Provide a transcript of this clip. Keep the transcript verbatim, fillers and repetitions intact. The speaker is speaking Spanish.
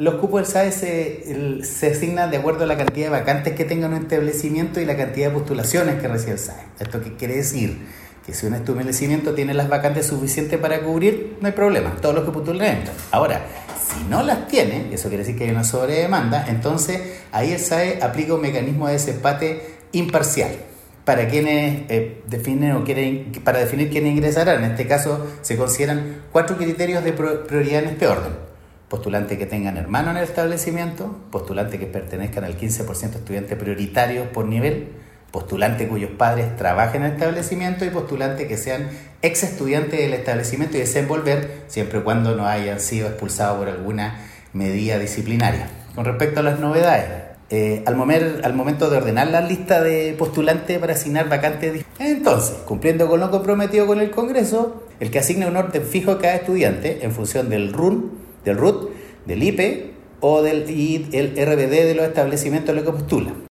Los cupos del S A E se, el, se asignan de acuerdo a la cantidad de vacantes que tenga un establecimiento y la cantidad de postulaciones que recibe el S A E. ¿Esto qué quiere decir? Que si un establecimiento tiene las vacantes suficientes para cubrir, no hay problema, todos los que postulan entran. Ahora, si no las tiene, eso quiere decir que hay una sobredemanda, entonces ahí el S A E aplica un mecanismo de desempate imparcial para quienes eh, definen o quieren, para definir quiénes ingresarán. En este caso se consideran cuatro criterios de prioridad en este orden: postulantes que tengan hermano en el establecimiento, postulantes que pertenezcan al quince por ciento de estudiantes prioritarios por nivel, postulantes cuyos padres trabajen en el establecimiento y postulantes que sean ex estudiantes del establecimiento y deseen volver siempre y cuando no hayan sido expulsados por alguna medida disciplinaria. Con respecto a las novedades, eh, al, momer, al momento de ordenar la lista de postulantes para asignar vacantes, entonces, cumpliendo con lo comprometido con el Congreso, el que asigne un orden fijo a cada estudiante en función del R U N, del R U T, del I P E o del y el R B D de los establecimientos en los que postula.